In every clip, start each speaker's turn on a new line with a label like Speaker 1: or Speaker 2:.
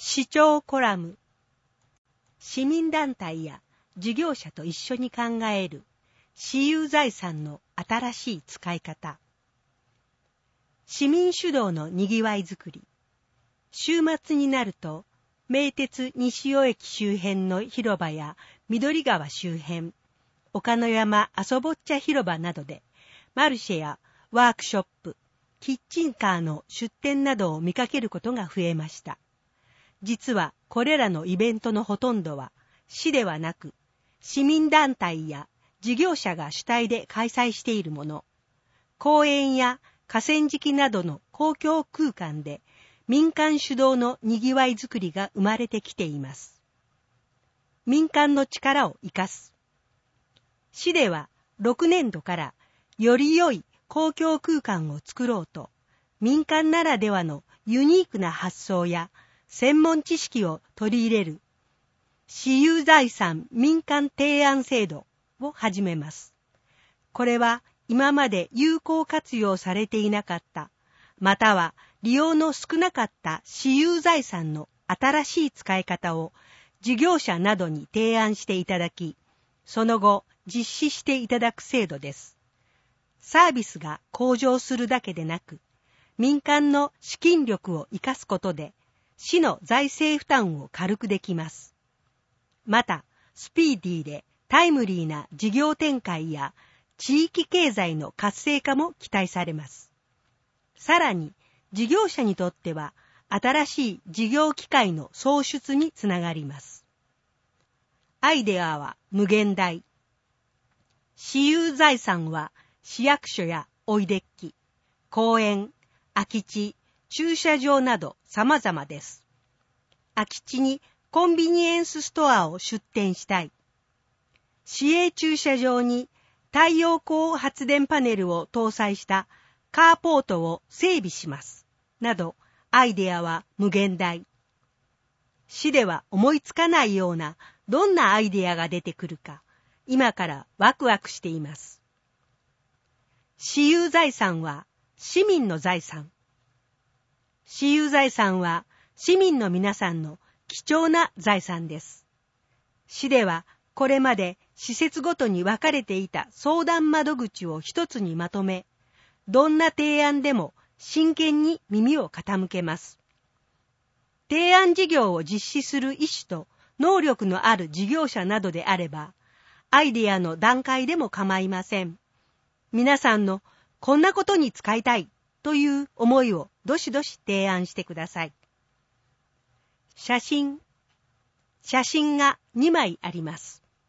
Speaker 1: 市長コラム。市民団体や事業者と一緒に考える私有財産の新しい使い方。市民主導のにぎわいづくり。週末になると、名鉄西尾駅周辺の広場や緑川周辺、岡野山あそぼっちゃ広場などで、マルシェやワークショップ、キッチンカーの出店などを見かけることが増えました。実はこれらのイベントのほとんどは、市ではなく、市民団体や事業者が主体で開催しているもの。公園や河川敷などの公共空間で、民間主導のにぎわいづくりが生まれてきています。民間の力を生かす。市では6年度からより良い公共空間を作ろうと、民間ならではのユニークな発想や専門知識を取り入れる私有財産民間提案制度を始めます。これは今まで有効活用されていなかった、または利用の少なかった私有財産の新しい使い方を事業者などに提案していただき、その後実施していただく制度です。サービスが向上するだけでなく、民間の資金力を生かすことで、市の財政負担を軽くできます。また、スピーディーでタイムリーな事業展開や地域経済の活性化も期待されます。さらに、事業者にとっては、新しい事業機会の創出につながります。アイデアは無限大。私有財産は市役所や追いデッキ、公園、空き地、駐車場など様々です。空き地にコンビニエンスストアを出店したい。市営駐車場に太陽光発電パネルを搭載したカーポートを整備します。など、アイデアは無限大。市では思いつかないようなどんなアイデアが出てくるか、今からワクワクしています。私有財産は市民の財産。私有財産は市民の皆さんの貴重な財産です。市ではこれまで施設ごとに分かれていた相談窓口を一つにまとめ、どんな提案でも真剣に耳を傾けます。提案事業を実施する意思と能力のある事業者などであれば、アイデアの段階でも構いません。皆さんのこんなことに使いたいという思いをどしどし提案してください。写真が2枚あります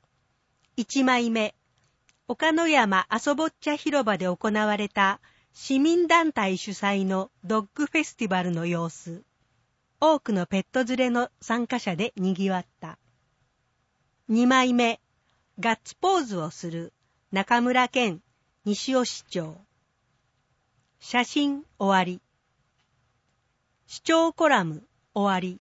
Speaker 1: 。1枚目、岡野山あそぼっちゃ広場で行われた市民団体主催のドッグフェスティバルの様子。多くのペット連れの参加者で賑わった。2枚目、ガッツポーズをする中村健西尾市長。写真終わり。市長コラム終わり。